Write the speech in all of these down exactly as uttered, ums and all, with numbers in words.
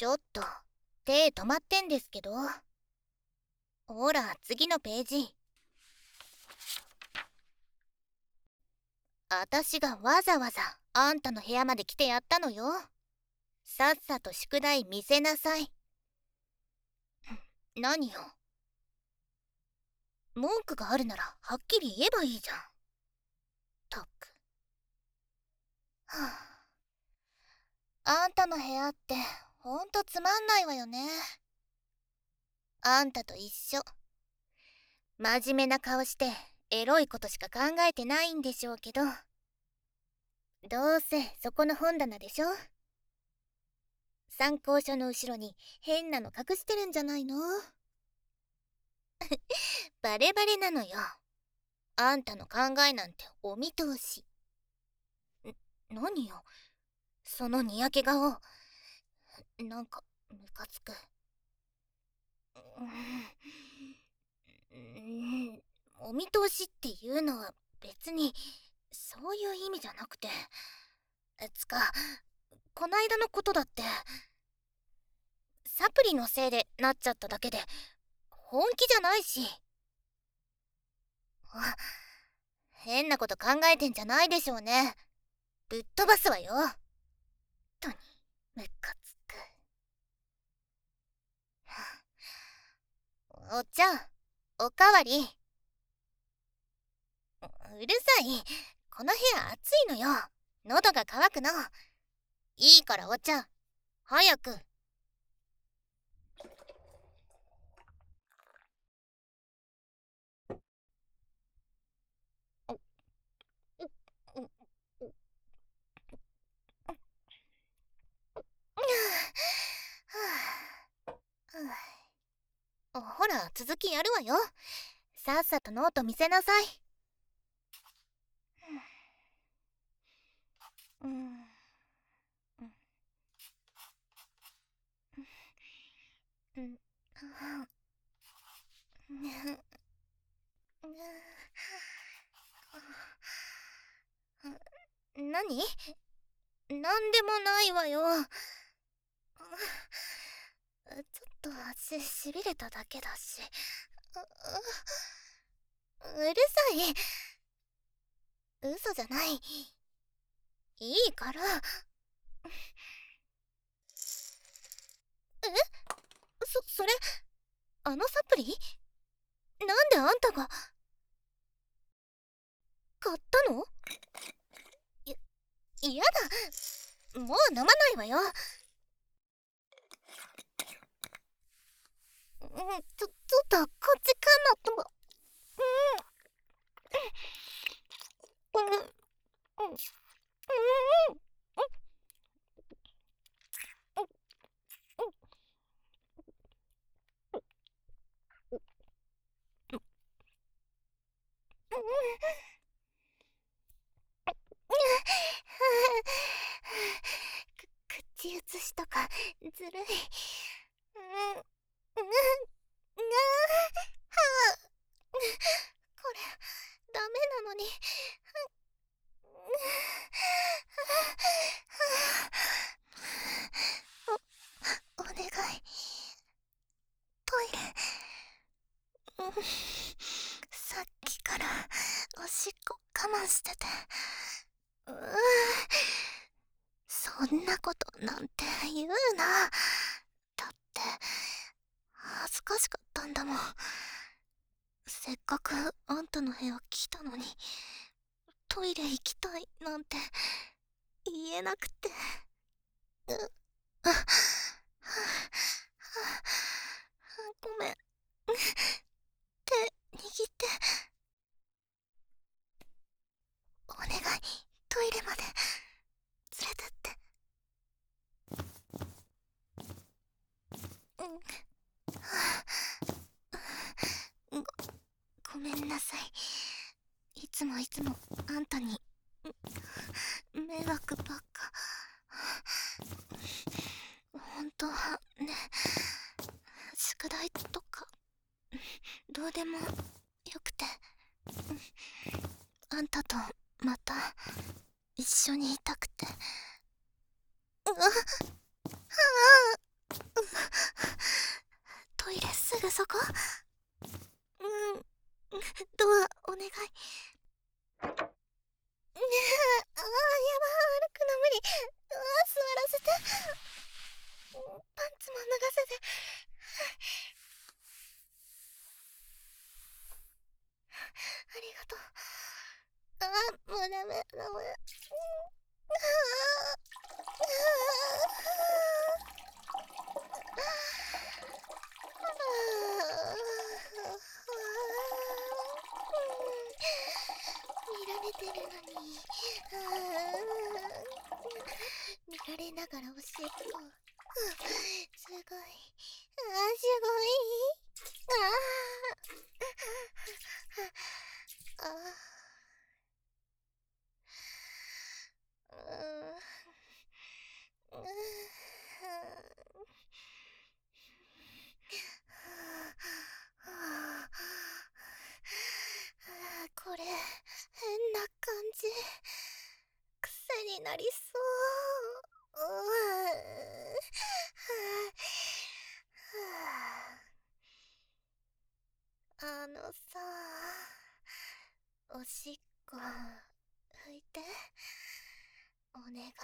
ちょっと手止まってんですけど。ほら次のページ。あたしがわざわざあんたの部屋まで来てやったのよ。さっさと宿題見せなさい。何よ。文句があるならはっきり言えばいいじゃん。たく。はあ、あんたの部屋ってほんとつまんないわよね。あんたと一緒。真面目な顔してエロいことしか考えてないんでしょうけど、どうせそこの本棚でしょ。参考書の後ろに変なの隠してるんじゃないの？バレバレなのよ。あんたの考えなんてお見通し。ん、何よそのにやけ顔。なんかムカつく。うん、お見通しっていうのは別にそういう意味じゃなくて、つかこないだのことだってサプリのせいでなっちゃっただけで本気じゃないし。あ、変なこと考えてんじゃないでしょうね。ぶっ飛ばすわよ。とにムカつく。お茶おかわり。うるさい。この部屋暑いのよ。喉が渇くの。いいからお茶早く。ほら続きやるわよ。さっさとノート見せなさい。うん、うん、何？なんでもないわよ。ちょっとし、しびれただけだし。うるさい。嘘じゃない。いいから。え？そ、それ、あのサプリ？なんであんたが。買ったの？い、嫌だ。もう飲まないわよ。うん、ちょ、ちょっとこっちかなとも。うん。うん。うん。うん。口移しとかずるい。うん。うん。がはこれダメなのに。お、お願い。トイレ。うん、さっきからおしっこ我慢してて。うー、そんなことなんて言うな。だって恥ずかしかったんだもん。せっかくあんたの部屋来たのにトイレ行きたいなんて言えなくて。うっ、あ、はあ、ごめん。手握ってお願い。トイレまで連れてって。うん、はあ、ご、ごめんなさい。いつもいつもあんたに迷惑ばっか。本当はね、宿題とかどうでもよくて、あんたとまた一緒にいたくて。うわっ、はあ、 トイレすぐそこ。うん、ドアお願い。ああ、やば、歩くの無理。うわ、座らせて。パンツも脱がせて。ありがとう。ああ、もうダメダメ。あ見られてるのに。見られながらおしっこ。すごい。あー、すごい。あーあー。うーん。これ変な感じ。癖になりそう。うーあのさ、おしっこ拭いてお願い。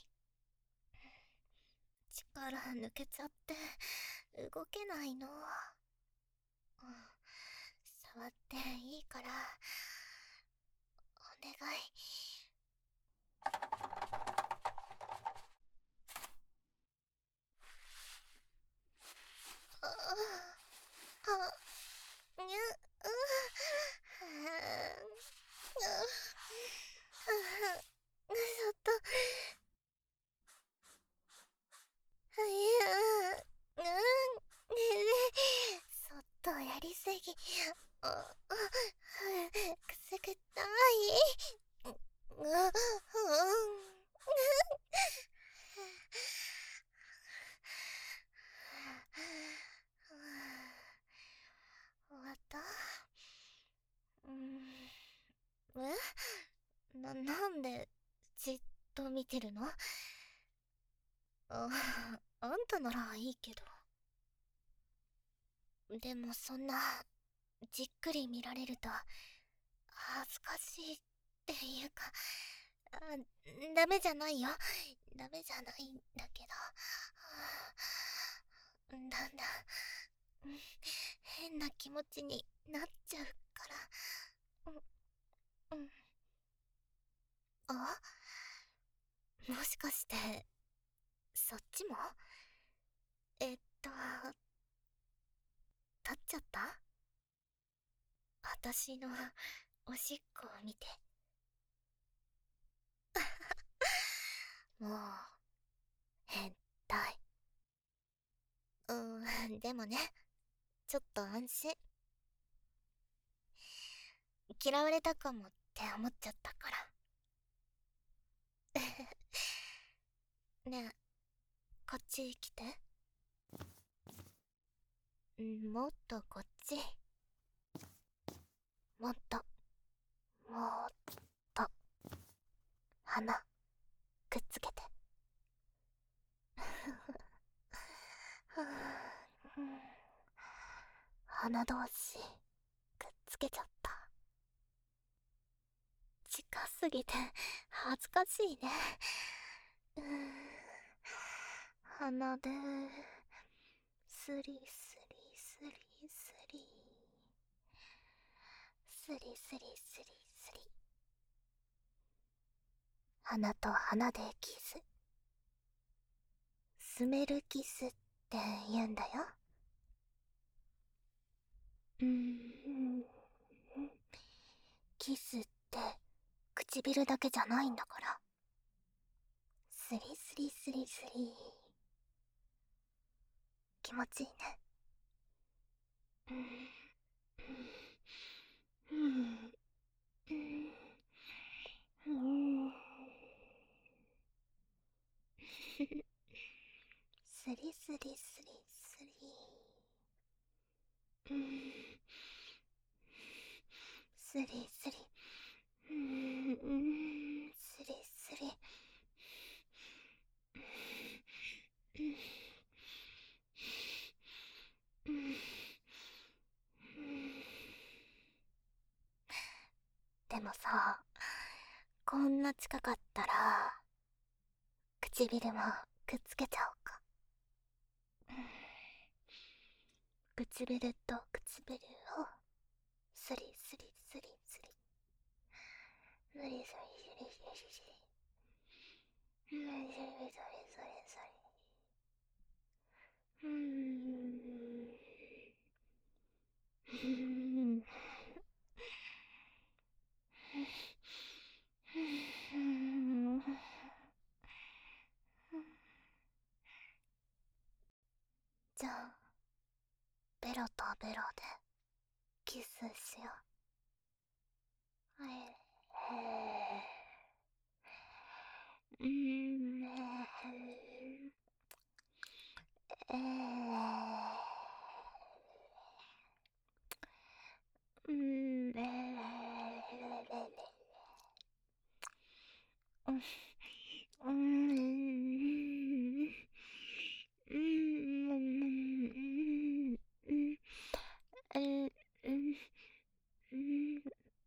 力抜けちゃって動けないの。うん、触っていいからお願い。ああ、にゅ、う、ちょっと、いや、うん、ねえ、そっとやりすぎ。あ、あ、くすぐったい。うん、うん。終わった。うん。えな、なんでじっと見てるの？あ、あんたならいいけど。でもそんなじっくり見られると恥ずかしいっていうか、あ、ダメじゃないよ。ダメじゃないんだけど、だんだん変な気持ちになっちゃうから。うん、うん。あ、もしかしてそっちも？えっと立っちゃった？私のおしっこを見て。もう変態。うーん、でもね、ちょっと安心。嫌われたかもって思っちゃったから。ねえ、こっち来て。ん、もっとこっち。もっと、もっと。鼻、くっつけて。鼻同士、くっつけちゃった。近すぎて、恥ずかしいね。うーん、鼻で、スリスリスリスリ。スリスリスリスリ。鼻と鼻でキス。スメルキスって言うんだよ。うーん、キスって唇だけじゃないんだから。スリスリスリスリ。気持ちいいね。うん、うん、うん、うん。スリスリスリスリ。うん、スリスリ。うん、スリスリ。 でもさ、こんな近かったら唇もくっつけちゃおうか。唇と唇をスリスリスリスリスリスリスリスリスリスリスリスリスリスリスリ。うーん。じゃあベロとベロでキスしよう。はい。うーん。えー。うーん。えー。うん。うん。うん。うん。うん。うん。うん。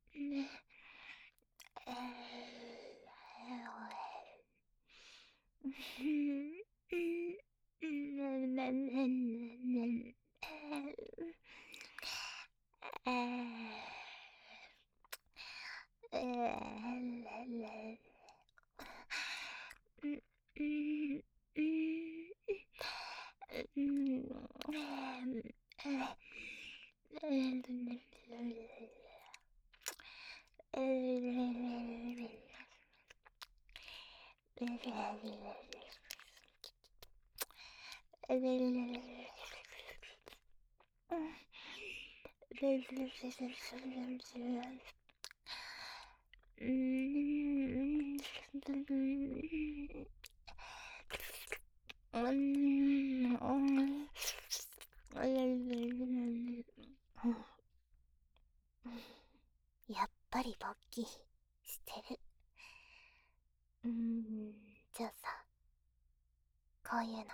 やっぱり勃起してる。うーん、じゃあさ、こういうのは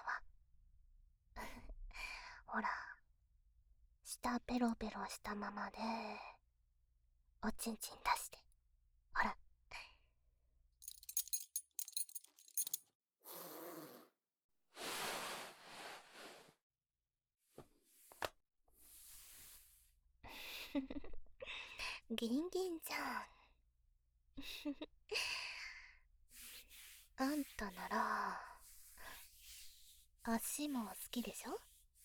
ほら、舌ペロペロしたままでおちんちん出して、ほら。ギンギンじゃん。あんたなら足も好きでしょ。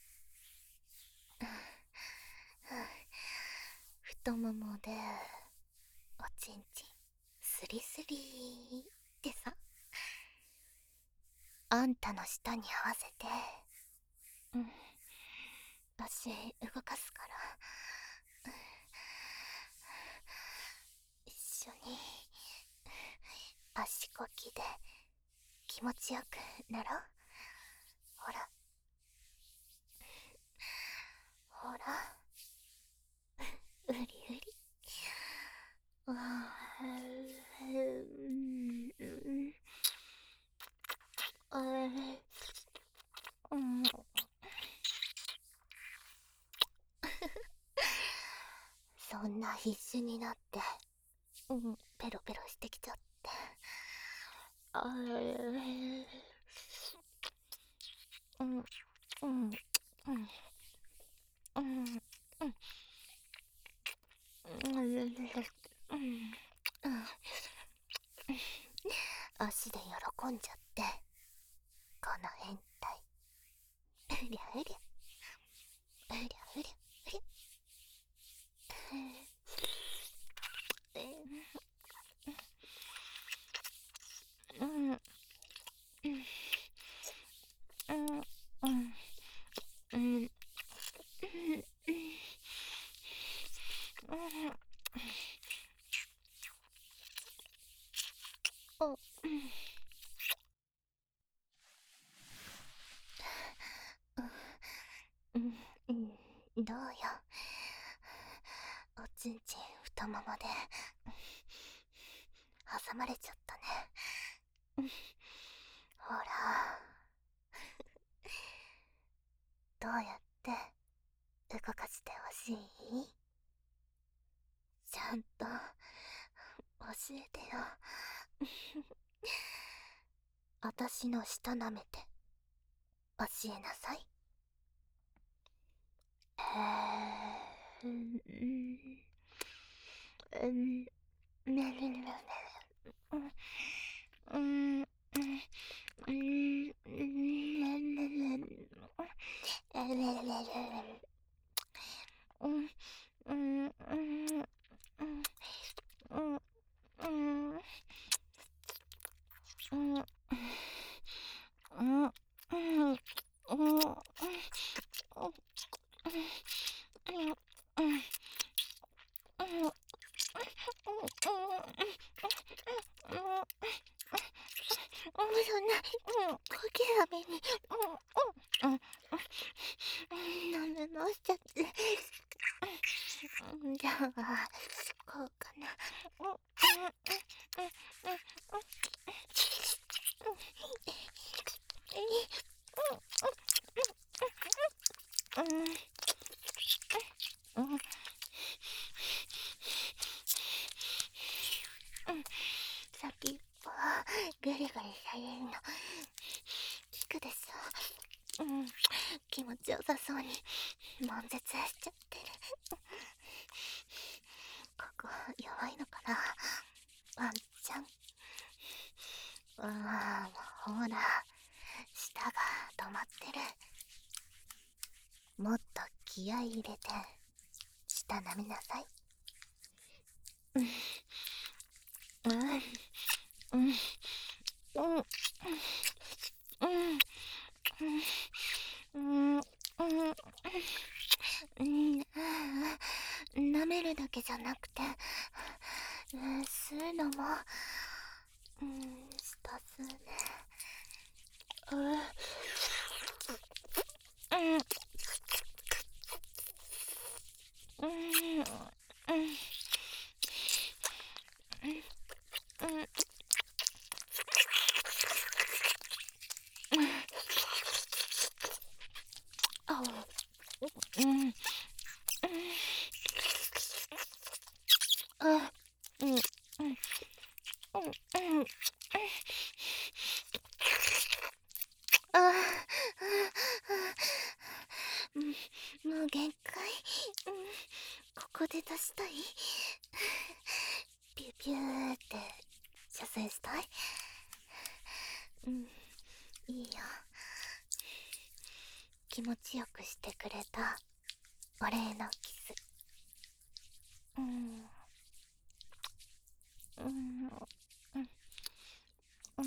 太ももでおちんちんスリスリーってさ、あんたの舌に合わせて、うん、足動かすから、一緒に足こきで気持ちよくなろう。ほらほら、うりうり。あー、うんうん、そんな必死になって、うん、ペロペロしてきちゃって。あー、うん、うん、うん、うん、うん、うん、うん、足で喜んじゃって、この変態。うりゃうりゃ、うりゃうりゃうりゃ。うん、うん、うん、うん、うん、お、うん、うん、どうよ。おちんちん太ももで挟まれちゃったね。ほら、どうやって動かしてほしい？ちゃんとえてよ。私の舌舐めて教えなさい。うん、うん、ねねねね、うん、うん、うん、ねねね、えれれれれ、うん、うん、うん、うん、うん、うん、うん、うん、うん、うん、そんな、うん、小刻みに、うん、うん、うん、舐め直しちゃって。じゃあ、こうかな。うん、うん、うん、うん、うん、うん、うん、うん、先っぽ、ぐりぐりされるの、聞くでしょ。うん、気持ちよさそうに、悶絶しちゃってる。ここ、弱いのかな、ワンちゃん。ああ、ほら、舌が止まってる。もっと気合い入れて、舌舐めなさい。うん、うん、うん、うん、うん、うん、うん、うん、舐めるだけじゃなくて、うん、吸うのも、うん、舌吸うね。うん、うん、うん、うん、うん、あ、うん、うん、あ、うん、うん、うん、うん、あ、うん、もう限界。うん、ここで出したい。ピューピューって射精したい。うん、いいよ。気持ちよくしてくれたお礼のキス。うん、うん、うん、うん、うん、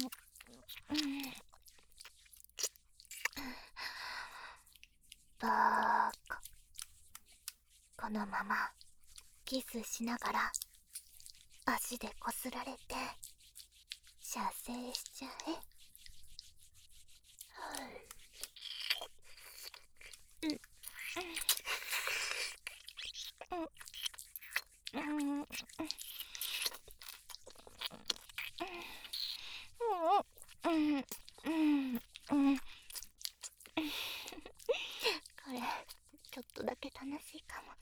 バーカ。このままキスしながら足でこすられて射精しちゃえ。うん、うん、うん、うん、うん、うん、うん、これちょっとだけ楽しいかも。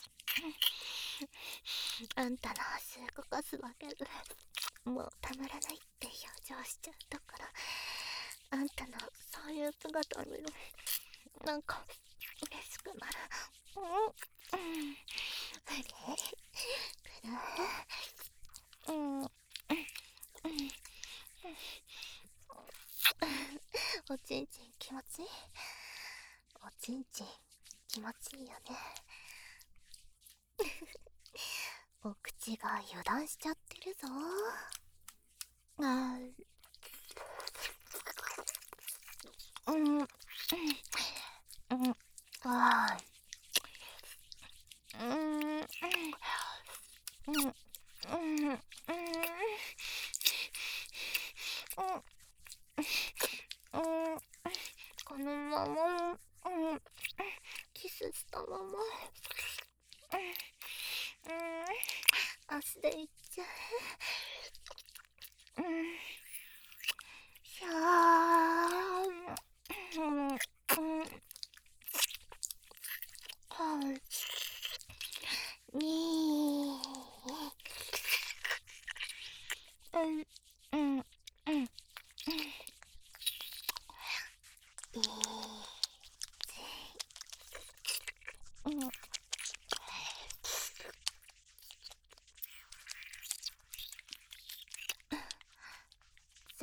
あんたの足動かすだけでもうたまらないって表情しちゃったから、あんたのそういう姿を見るなんか嬉しくなる。うん、うん、あれくらい、うん、うん、おちんちん気持ちいい。おちんちん気持ちいいよね。お口が油断しちゃってるぞ。あー、うん、うん、うん、あー、うん、うん、うん、うん、うん、うん、このまま、うん、キスしたまま、うん、足でいっちゃえ。うん、しゃー、うん、うん、はにー、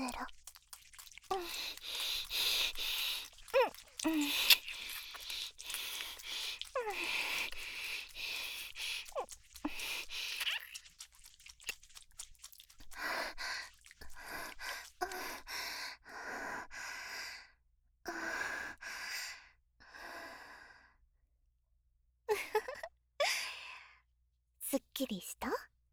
ベロ。うんうんうんすっきりした？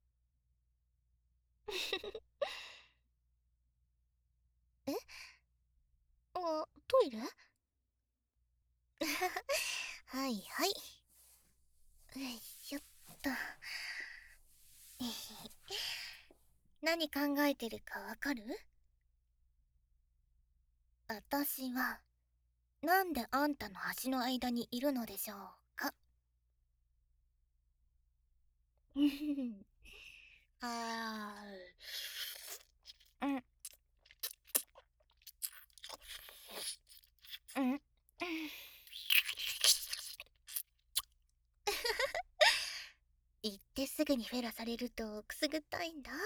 え？あ、トイレ？はいはい。よいしょっと。何考えてるかわかる？私はなんであんたの足の間にいるのでしょうか？あーうんうん行ってすぐにフェラされるとくすぐったいんだ。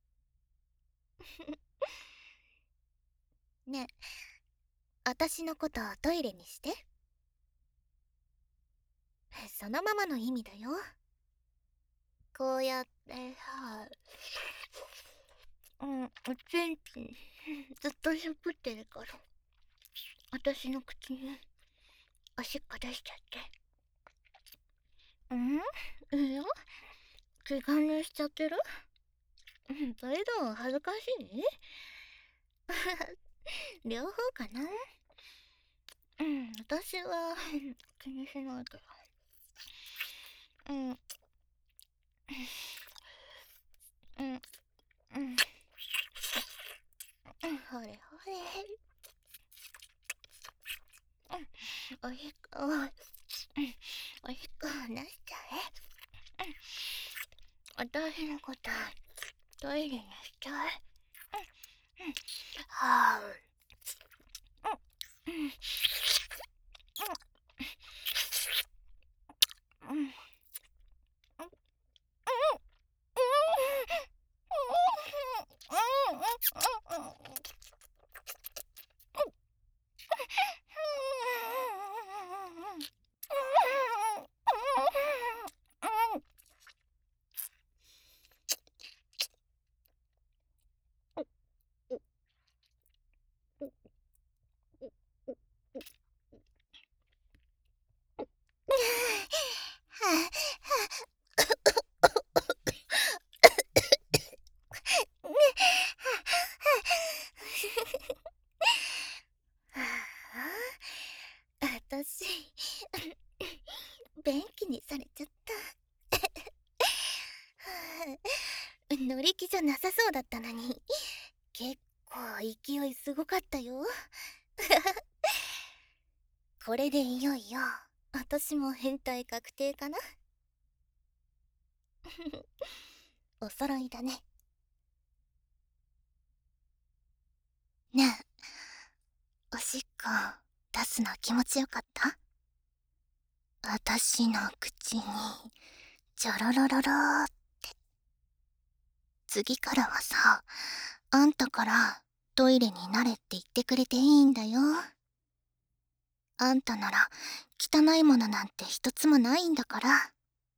ねえ、私のことトイレにして。そのままの意味だよ。こうやってさ、うん、うちんちんずっとしゃぶってるから私の口におしっこ出しちゃって。うん？いや、気兼ねしちゃってる？それとも恥ずかしい？両方かな。うん、私は気にしないけど。うんうんうんうんほれほれ。うん、おしっこを、うん、おしっこを出しちゃえ。うん、私のことトイレにしちゃえ。うんうんはあうんうんうんうん私便器にされちゃった。乗り気じゃなさそうだったのに結構勢いすごかったよ。これでいよいよ私も変態確定かな。お揃いだね。ねえ、おしっこ出すの気持ちよかった？私の口にジョロロロローって。次からはさ、あんたからトイレに慣れって言ってくれていいんだよ。あんたなら汚いものなんて一つもないんだから。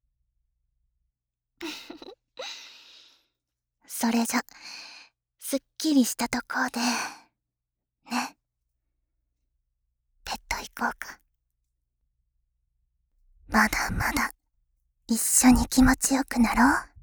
それじゃすっきりしたとこでね、ベッド行こうか。まだまだ一緒に気持ちよくなろう。